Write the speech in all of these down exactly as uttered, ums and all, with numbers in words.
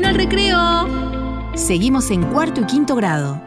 al recreo. Seguimos en cuarto y quinto grado.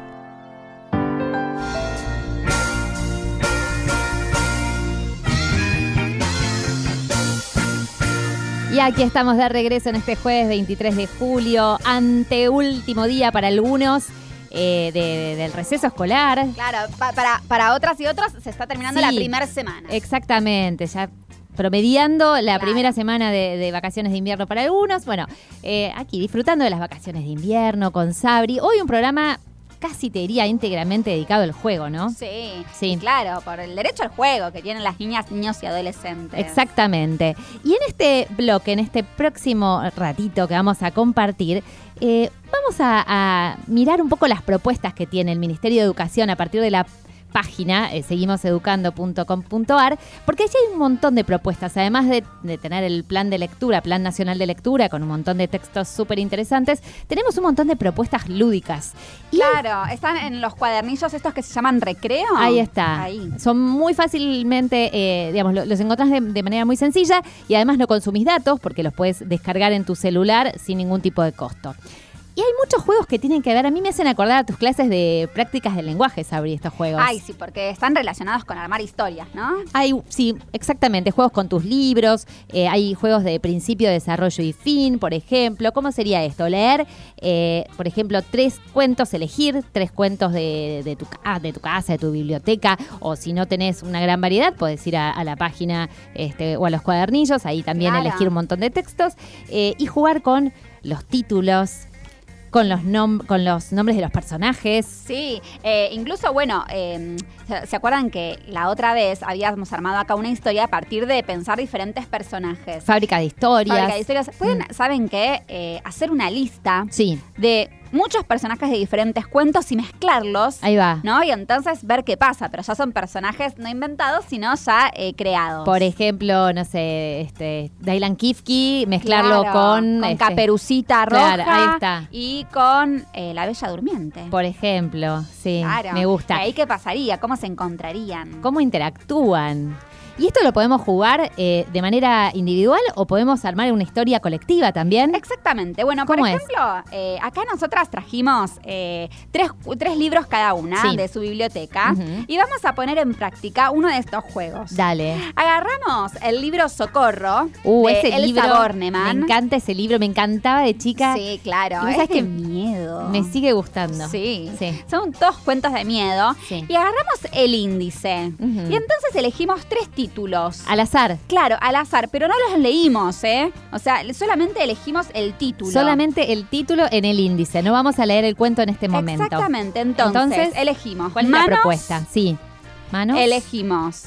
Y aquí estamos de regreso en este jueves veintitrés de julio, anteúltimo día para algunos eh, de, del receso escolar. Claro, pa- para, para otras y otros se está terminando Sí, la primera semana. Exactamente, ya promediando la Claro. primera semana de, de vacaciones de invierno para algunos. Bueno, eh, aquí disfrutando de las vacaciones de invierno con Sabri. Hoy un programa casi te diría íntegramente dedicado al juego, ¿no? Sí, Sí. claro, por el derecho al juego que tienen las niñas, niños y adolescentes. Exactamente. Y en este bloque, en este próximo ratito que vamos a compartir, eh, vamos a, a mirar un poco las propuestas que tiene el Ministerio de Educación a partir de la página eh, seguimos educando punto com punto a r, porque allí hay un montón de propuestas, además de, de tener el plan de lectura, Plan Nacional de Lectura, con un montón de textos súper interesantes, tenemos un montón de propuestas lúdicas. Y Claro, están en los cuadernillos estos que se llaman recreo. ahí está. Ahí. Son muy fácilmente, eh, digamos, lo- los encontrás de, de manera muy sencilla y además no consumís datos porque los puedes descargar en tu celular sin ningún tipo de costo. Y hay muchos juegos que tienen que ver, a mí me hacen acordar a tus clases de prácticas del lenguaje, Sabri, estos juegos. Ay, sí, porque están relacionados con armar historias, ¿no? Hay, sí, exactamente, juegos con tus libros, eh, hay juegos de principio, desarrollo y fin, por ejemplo. ¿Cómo sería esto? Leer, eh, por ejemplo, tres cuentos, elegir tres cuentos de, de, tu, ca- de tu casa, de tu biblioteca, o si no tenés una gran variedad, podés ir a, a la página este, o a los cuadernillos, ahí también Claro. elegir un montón de textos, eh, y jugar con los títulos, con los, nom- con los nombres de los personajes. Sí, eh, incluso, bueno, eh, ¿se, se acuerdan que la otra vez habíamos armado acá una historia a partir de pensar diferentes personajes? Fábrica de historias. Fábrica de historias. Pueden, Mm. ¿saben qué? Eh, hacer una lista Sí, de muchos personajes de diferentes cuentos y mezclarlos, ahí va. ¿no? Y entonces ver qué pasa, pero ya son personajes no inventados, sino ya eh, creados. Por ejemplo, no sé, este, Dylan Kifke, mezclarlo Claro, con... con este, Caperucita Roja. Claro, ahí está. Y con eh, La Bella Durmiente. Por ejemplo, sí, Claro. me gusta. ¿Ahí qué pasaría? ¿Cómo se encontrarían? ¿Cómo interactúan? ¿Y esto lo podemos jugar eh, de manera individual o podemos armar una historia colectiva también? Exactamente. Bueno, por ¿Cómo es? ejemplo, eh, acá nosotras trajimos eh, tres, tres libros cada una Sí. de su biblioteca Ujú. y vamos a poner en práctica uno de estos juegos. Dale. Agarramos el libro Socorro Uh, de ese Elsa libro, Bornemann. me encanta ese libro, me encantaba de chica. Sí, claro. Y vos Es sabés de que miedo. Me sigue gustando. Sí. Sí. Son todos cuentos de miedo. Sí. Y agarramos el índice. Ujú. Y entonces elegimos tres títulos. Al azar. Claro, al azar, pero no los leímos, ¿eh? O sea, solamente elegimos el título. Solamente el título en el índice. No vamos a leer el cuento en este momento. Exactamente. Entonces, Entonces, elegimos ¿Cuál es manos, la propuesta? Sí. ¿Manos? Elegimos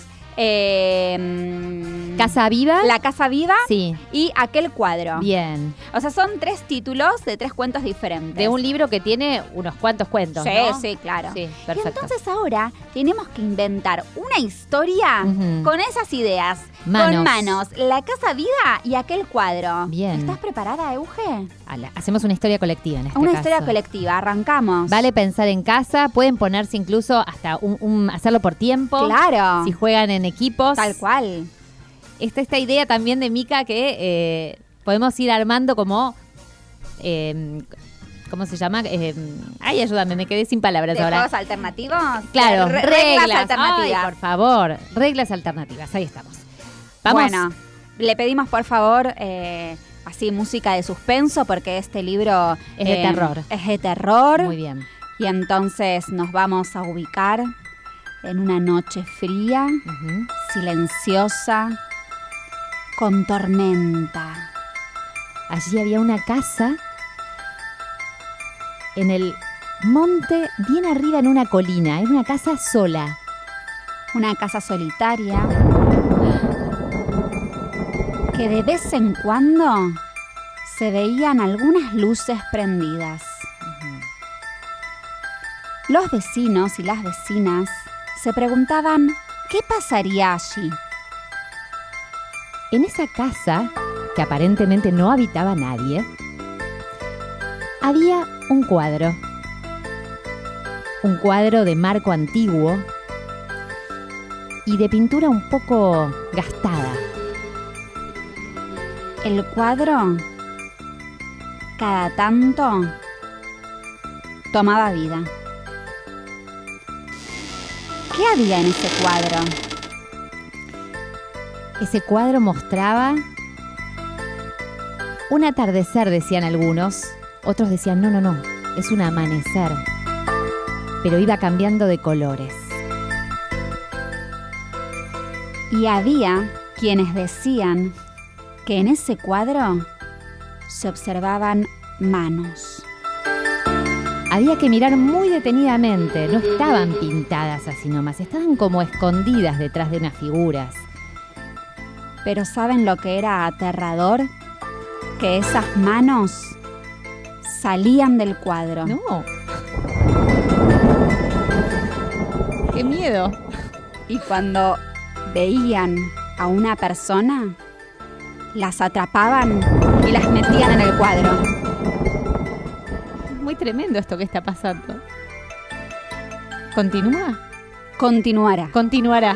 eh, mm, ¿Casa viva? La Casa Viva Sí. y Aquel Cuadro. Bien. O sea, son tres títulos de tres cuentos diferentes. De un libro que tiene unos cuantos cuentos, Sí, ¿no? sí, claro. Sí, Y perfecto. entonces ahora tenemos que inventar una historia Ujú. con esas ideas. Manos. Con manos, La Casa Viva y Aquel Cuadro. Bien. ¿Estás preparada, Euge? Ala, hacemos una historia colectiva en este Una caso. historia colectiva, arrancamos. Vale pensar en casa, pueden ponerse incluso hasta un, un- hacerlo por tiempo. Claro. Si juegan en equipos. Tal cual. Está esta idea también de Mica que eh, podemos ir armando como... eh, ¿Cómo se llama? Eh, ay, ayúdame, me quedé sin palabras ¿De ahora. juegos alternativos? Claro, Re- reglas. alternativas. Ay, por favor, reglas alternativas. Ahí estamos. Vamos. Bueno, le pedimos por favor eh, así música de suspenso porque este libro Es de eh, terror. Es de terror. Muy bien. Y entonces nos vamos a ubicar en una noche fría, Ujú. silenciosa, con tormenta. Allí había una casa en el monte, bien arriba en una colina. Era una casa sola. Una casa solitaria que de vez en cuando se veían algunas luces prendidas. Los vecinos y las vecinas se preguntaban qué pasaría allí. En esa casa, que aparentemente no habitaba nadie, había un cuadro. Un cuadro de marco antiguo y de pintura un poco gastada. El cuadro cada tanto tomaba vida. ¿Qué había en ese cuadro? Ese cuadro mostraba un atardecer, decían algunos. Otros decían, no, no, no, es un amanecer. Pero iba cambiando de colores. Y había quienes decían que en ese cuadro se observaban manos. Había que mirar muy detenidamente, no estaban pintadas así nomás, estaban como escondidas detrás de unas figuras. Pero ¿saben lo que era aterrador? Que esas manos salían del cuadro. No. ¡Qué miedo! Y cuando veían a una persona, las atrapaban y las metían en el cuadro. Es muy tremendo esto que está pasando. ¿Continúa? Continuará. Continuará.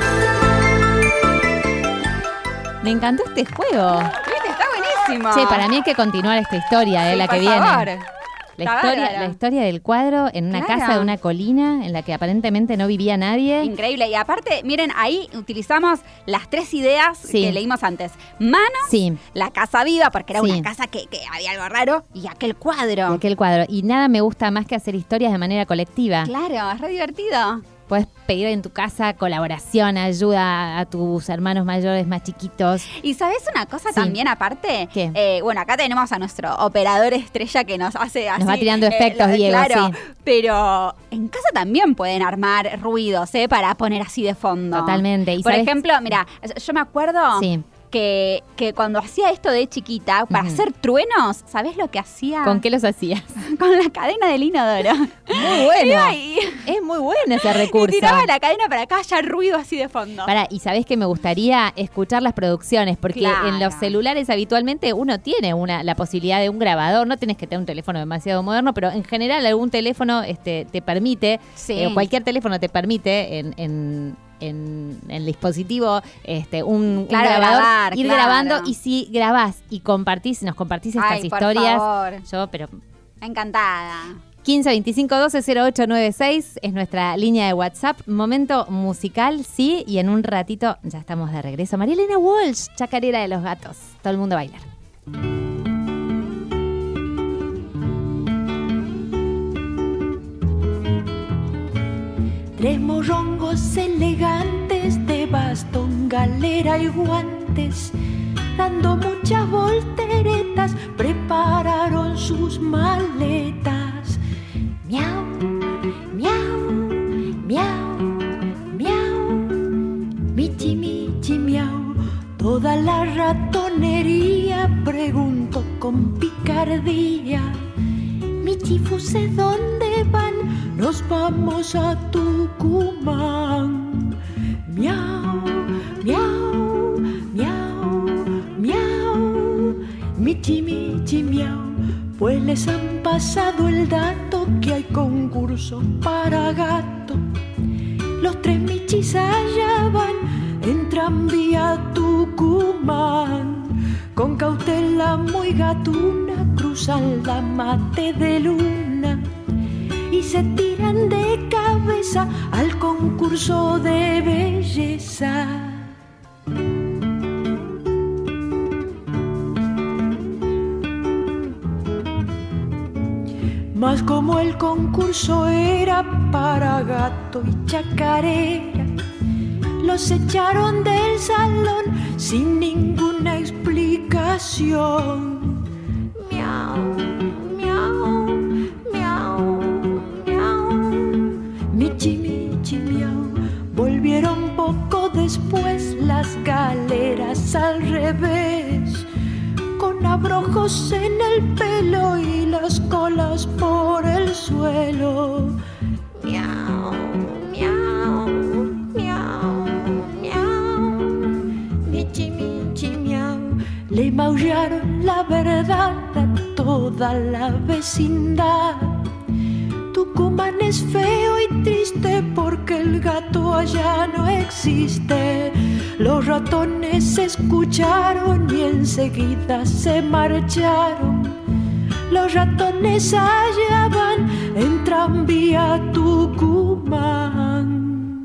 Me encantó este juego. ¿Viste? Está buenísimo. Che, para mí hay que continuar esta historia, eh, Sí, la que por viene. favor. La Está historia, bárbaro. la historia del cuadro en una Claro. casa de una colina en la que aparentemente no vivía nadie. Increíble. Y aparte, miren, ahí utilizamos las tres ideas Sí. que leímos antes. Manos, Sí, la casa viva, porque era Sí. una casa que, que había algo raro, y aquel cuadro. de aquel cuadro. Y nada me gusta más que hacer historias de manera colectiva. Claro, es re divertido. Puedes pedir en tu casa colaboración, ayuda a tus hermanos mayores más chiquitos. Y ¿sabes una cosa Sí. también aparte? ¿Qué? Eh, bueno, acá tenemos a nuestro operador estrella que nos hace así. Nos va tirando efectos, lo- Diego, Claro, sí. pero en casa también pueden armar ruidos, ¿eh? Para poner así de fondo. Totalmente. ¿Y Por sabes? ejemplo, mira, yo me acuerdo Sí. que, que cuando hacía esto de chiquita, para Ujú. hacer truenos, ¿sabés lo que hacía? ¿Con qué los hacías? Con la cadena del inodoro. Muy bueno. Iba y, Es muy bueno ese y recurso. tiraba la cadena para que haya ruido así de fondo. Pará, y sabés que me gustaría escuchar las producciones, porque Claro. en los celulares habitualmente uno tiene una la posibilidad de un grabador, no tenés que tener un teléfono demasiado moderno, pero en general algún teléfono este, te permite, Sí. eh, cualquier teléfono te permite en, en, en, en el dispositivo este, un, un Claro, grabador, grabar, ir claro. grabando, y si grabás y compartís, nos compartís estas Ay, por historias, favor. yo, pero... Encantada. quince veinticinco doce cero ocho nueve seis es nuestra línea de WhatsApp. Momento musical, sí, y en un ratito ya estamos de regreso. María Elena Walsh, chacarera de los gatos. Todo el mundo a bailar. Tres morrongos elegantes de bastón, galera y guantes, dando muchas volteretas, prepararon sus maletas. Miau, miau, miau, miau, michi, michi, miau. Toda la ratonería preguntó con picardía. Michi Fuse, ¿dónde van? Nos vamos a Tucumán. Miau, miau, miau, miau. Michi, michi, miau. Pues les han pasado el dato que hay concurso para gato. Los tres michis allá van en tranvía a Tucumán. Con cautela muy gatuna cruzan la mate de luna y se tiran de cabeza al concurso de belleza. Mas como el concurso era para gato y chacarera, los echaron del salón sin ninguna explicación. Miau, miau, miau, miau. Michi, michi, miau. Volvieron poco después las galeras al revés, con abrojos en el pelo y las colas por el suelo. Miau, miau, miau, miau. Michi, michi, miau. Le maullaron la verdad a toda la vecindad. Tucumán es feo y triste porque el gato allá no existe. Los ratones se escucharon y enseguida se marcharon. los ratones allá van en tranvía a Tucumán.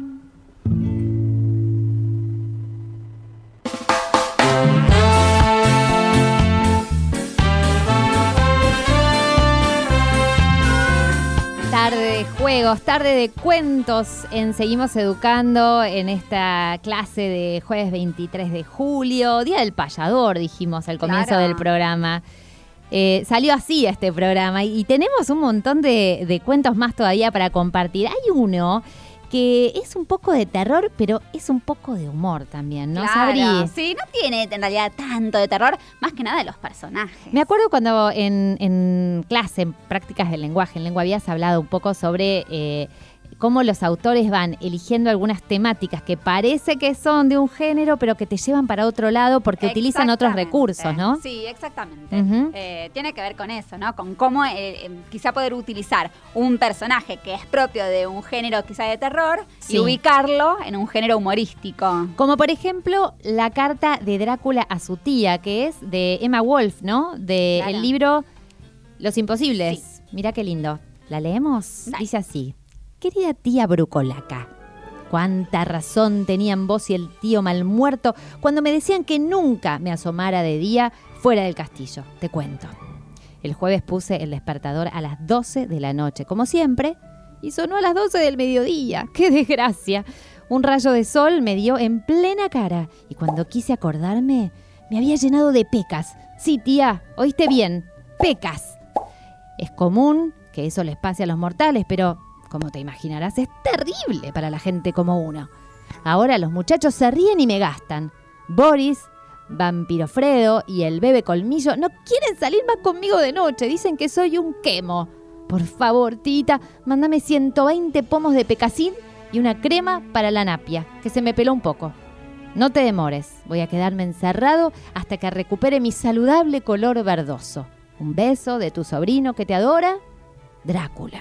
Tarde de juegos, tarde de cuentos en Seguimos Educando en esta clase de jueves veintitrés de julio, Día del Payador, dijimos al comienzo Claro. del programa. Eh, salió así este programa y, y tenemos un montón de, de cuentos más todavía para compartir. Hay uno que es un poco de terror, pero es un poco de humor también, ¿no, Claro, Sabri? sí, no tiene en realidad tanto de terror, más que nada de los personajes. Me acuerdo cuando en, en clase, en prácticas del lenguaje, en lengua habías hablado un poco sobre eh, cómo los autores van eligiendo algunas temáticas que parece que son de un género, pero que te llevan para otro lado porque utilizan otros Exactamente. recursos, ¿no? Sí, exactamente. Ujú. Eh, tiene que ver con eso, ¿no? Con cómo eh, eh, quizá poder utilizar un personaje que es propio de un género quizá de terror Sí. y ubicarlo en un género humorístico. Como por ejemplo la carta de Drácula a su tía, que es de Emma Wolf, ¿no? De Claro. el libro Los Imposibles. Mirá qué lindo. ¿La leemos? Dale. Dice así. Querida tía Brucolaca, cuánta razón tenían vos y el tío Malmuerto cuando me decían que nunca me asomara de día fuera del castillo. Te cuento. El jueves puse el despertador a las doce de la noche, como siempre, y sonó a las doce del mediodía. ¡Qué desgracia! Un rayo de sol me dio en plena cara y cuando quise acordarme, me había llenado de pecas. Sí, tía, oíste bien, pecas. Es común que eso les pase a los mortales, pero, como te imaginarás, es terrible para la gente como uno. Ahora los muchachos se ríen y me gastan. Boris, Vampiro Fredo y el bebé Colmillo no quieren salir más conmigo de noche. Dicen que soy un quemo. Por favor, tita, mándame ciento veinte pomos de pecasín y una crema para la napia, que se me peló un poco. No te demores, voy a quedarme encerrado hasta que recupere mi saludable color verdoso. Un beso de tu sobrino que te adora, Drácula.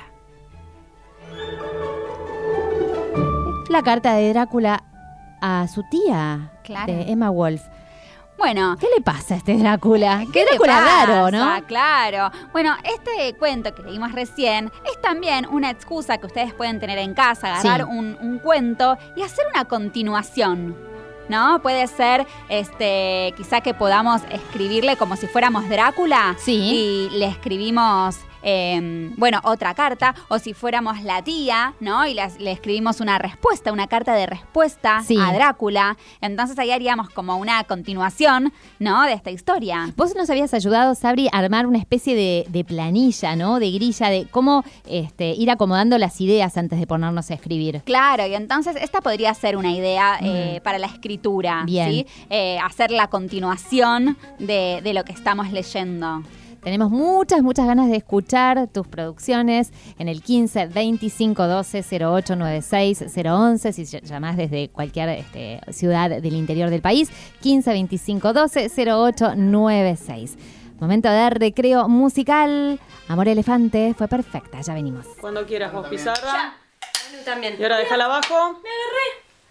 La carta de Drácula a su tía, Claro. de Emma Wolf. Bueno, ¿Qué le pasa a este Drácula? ¿qué Qué le Drácula pasa? raro, ¿no? Claro. Bueno, este cuento que leímos recién es también una excusa que ustedes pueden tener en casa, agarrar Sí. un, un cuento y hacer una continuación, ¿no? Puede ser, este, quizá que podamos escribirle como si fuéramos Drácula Sí. y le escribimos... Eh, bueno, otra carta, o si fuéramos la tía, ¿no? Y las- le escribimos una respuesta, una carta de respuesta Sí. a Drácula. Entonces ahí haríamos como una continuación, ¿no? De esta historia. Vos nos habías ayudado, Sabri, a armar una especie de, de planilla, ¿no? De grilla, de cómo este, ir acomodando las ideas antes de ponernos a escribir. Claro, y entonces esta podría ser una idea eh, para la escritura, Bien. ¿sí? Eh, hacer la continuación de, de lo que estamos leyendo. Tenemos muchas, muchas ganas de escuchar tus producciones en el quince veinticinco doce cero ocho noventa y seis cero once, si llamás desde cualquier este, ciudad del interior del país, quince veinticinco doce cero ocho noventa y seis. Momento de recreo musical. Amor Elefante fue perfecta, ya venimos. Cuando quieras vos, Pizarra. Manu también. Y ahora déjala abajo. Me agarré.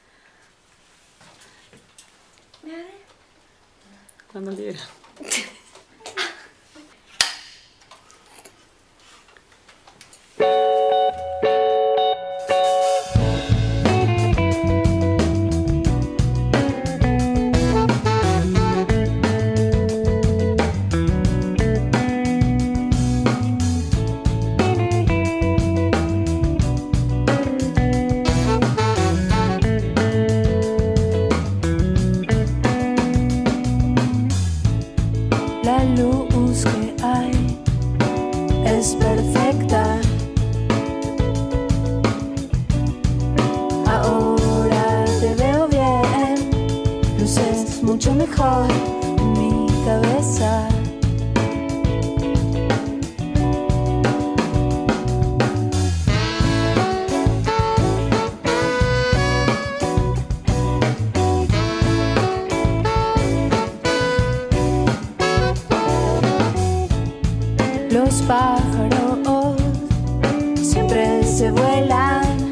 Me agarré. Cuando quieras. La luz que hay es perfecta. Ahora te veo bien, luces mucho mejor en mi cabeza. Los pájaros siempre se vuelan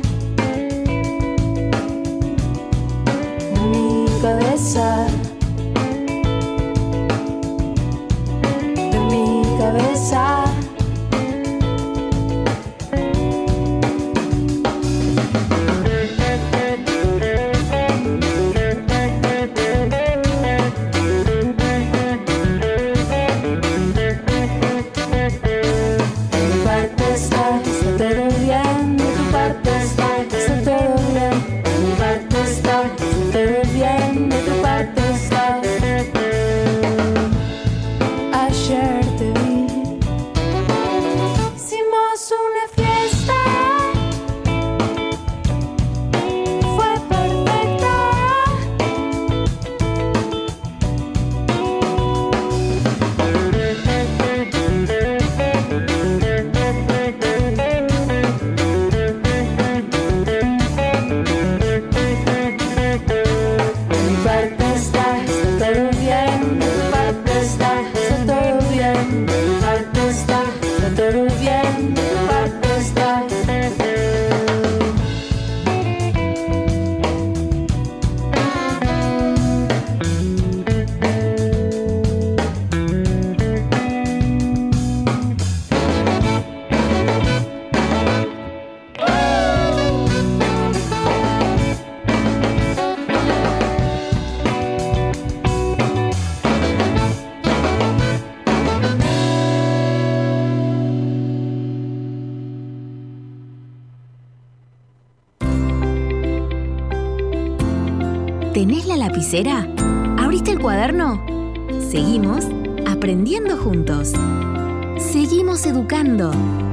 en mi cabeza, en mi cabeza. pero bien de parte está. ¿Tenés la lapicera? ¿Abriste el cuaderno? Seguimos aprendiendo juntos. Seguimos educando.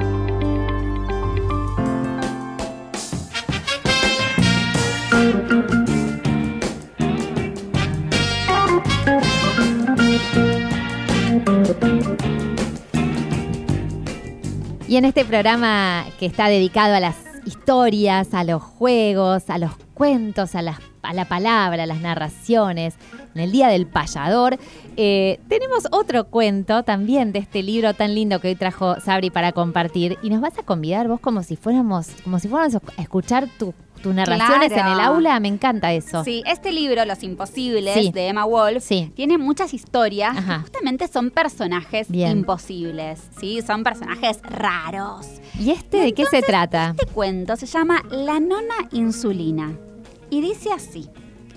Y en este programa que está dedicado a las historias, a los juegos, a los cuentos, a, las, a la palabra, a las narraciones, en el Día del Payador, eh, tenemos otro cuento también de este libro tan lindo que hoy trajo Sabri para compartir. Y nos vas a convidar vos como si fuéramos, como si fuéramos a escuchar tu tus narraciones Claro. en el aula, me encanta eso. Sí, este libro, Los Imposibles, Sí. de Emma Wolf, Sí. tiene muchas historias Ajá. que justamente son personajes Bien. imposibles, ¿sí? Son personajes raros. ¿Y este de qué se trata? Este cuento se llama La Nona Insulina y dice así.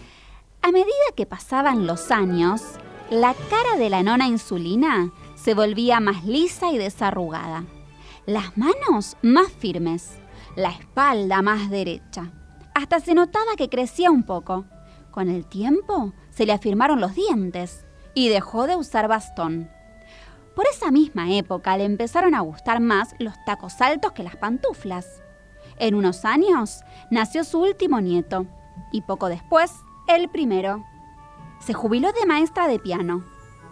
A medida que pasaban los años, la cara de la nona Insulina se volvía más lisa y desarrugada, las manos más firmes, la espalda más derecha. Hasta se notaba que crecía un poco. Con el tiempo se le afirmaron los dientes y dejó de usar bastón. Por esa misma época le empezaron a gustar más los tacos altos que las pantuflas. En unos años nació su último nieto y poco después el primero. Se jubiló de maestra de piano.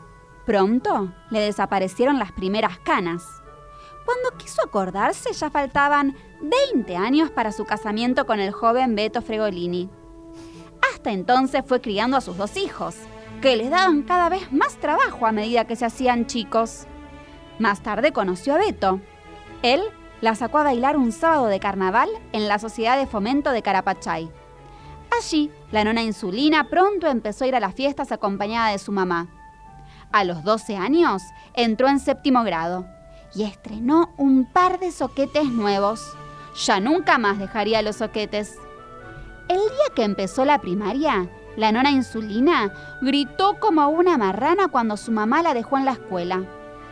Pronto le desaparecieron las primeras canas. Cuando quiso acordarse ya faltaban veinte años para su casamiento con el joven Beto Fregolini. Hasta entonces fue criando a sus dos hijos, que les daban cada vez más trabajo a medida que se hacían chicos. Más tarde conoció a Beto. Él la sacó a bailar un sábado de carnaval en la Sociedad de Fomento de Carapachay. Allí, la nona Insulina pronto empezó a ir a las fiestas acompañada de su mamá. A los doce años entró en séptimo grado y estrenó un par de soquetes nuevos. Ya nunca más dejaría los soquetes. El día que empezó la primaria, la nona Insulina gritó como una marrana cuando su mamá la dejó en la escuela.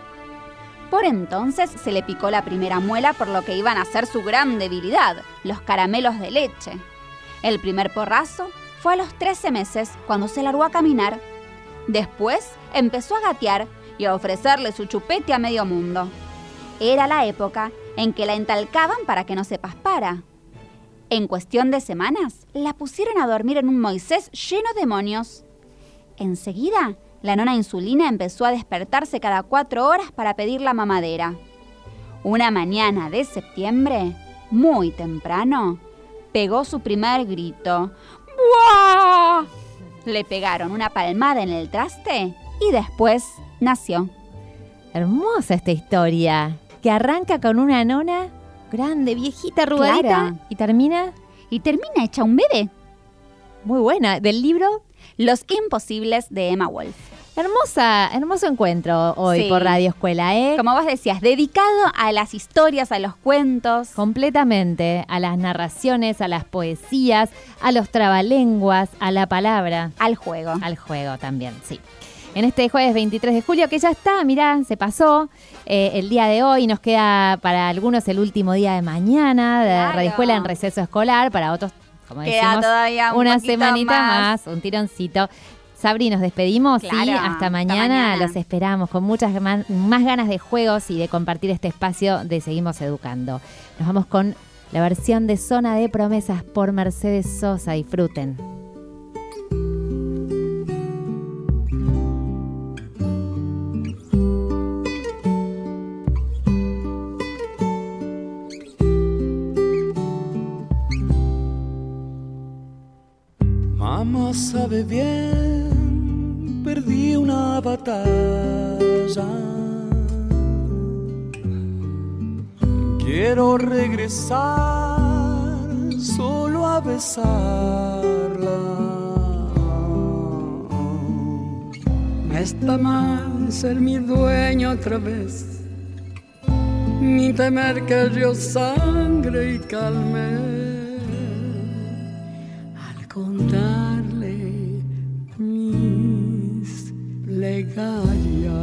Por entonces se le picó la primera muela por lo que iban a ser su gran debilidad, los caramelos de leche. El primer porrazo fue a los trece meses, cuando se largó a caminar. Después empezó a gatear y a ofrecerle su chupete a medio mundo. Era la época en que la entalcaban para que no se paspara. En cuestión de semanas, la pusieron a dormir en un Moisés lleno de demonios. Enseguida, la nona Insulina empezó a despertarse cada cuatro horas para pedir la mamadera. Una mañana de septiembre, muy temprano, pegó su primer grito. ¡Buah! Le pegaron una palmada en el traste y después nació. Hermosa esta historia, que arranca con una nona grande, viejita, arrugadita, Claro. y termina Y termina hecha un bebé. muy buena. Del libro, Los Imposibles, de Emma Wolf. hermosa, hermoso encuentro hoy Sí. por Radio Escuela, ¿eh? Como vos decías, dedicado a las historias, a los cuentos. Completamente a las narraciones, a las poesías, a los trabalenguas, a la palabra, Al juego. al juego también, sí. En este jueves veintitrés de julio, que ya está, mirá, se pasó eh, el día de hoy. Nos queda para algunos el último día de mañana de Claro. Radio Escuela en receso escolar, para otros, como Queda decimos, todavía un una poquito semanita más. más. un tironcito. Sabri, nos despedimos, Claro, sí, hasta hasta mañana. mañana. Los esperamos con muchas man- más ganas de juegos y de compartir este espacio de Seguimos Educando. Nos vamos con la versión de Zona de Promesas por Mercedes Sosa. Disfruten. Mamá sabe bien, perdí una batalla. Quiero regresar solo a besarla. No está mal ser mi dueño otra vez, ni temer que el río sangre y calme al contarle mis plegarias.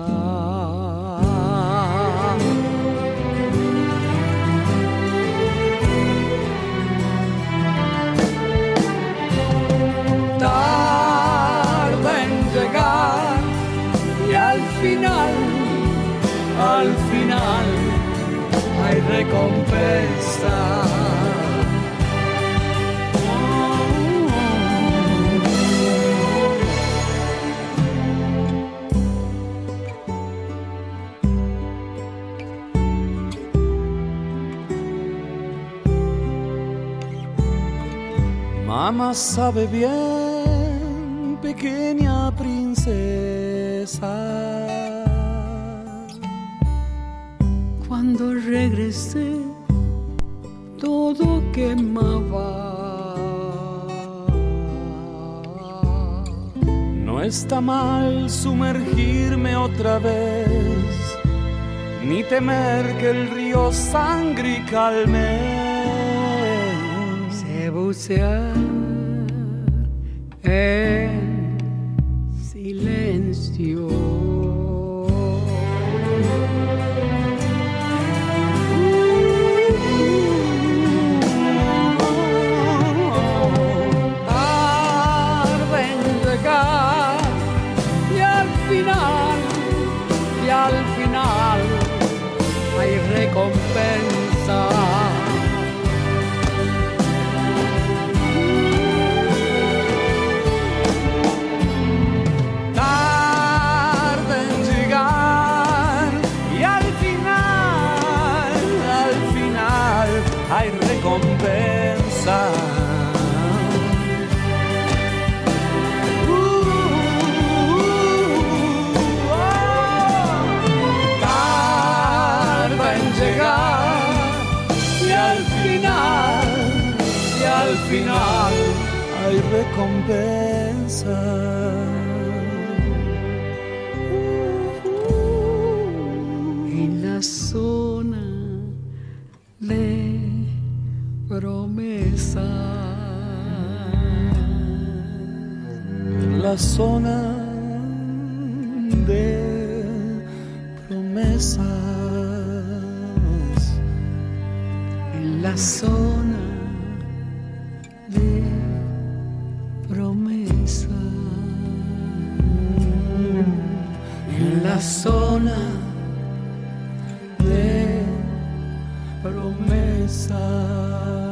Tarda en llegar y al final, al final hay recompensa. Mamá sabe bien, pequeña princesa, Cuando regresé, todo quemaba. no está mal sumergirme otra vez, ni temer que el río sangre y calme. Sé bucear en silencio. Tarda en llegar y al final, y al final hay recompensa. Hay recompensa. Uh, uh, oh. Tarda en llegar y al final, y al final hay recompensa. Uh, uh, en la zona de promesa, la zona de promesas, en la zona de promesa, en la zona de promesas.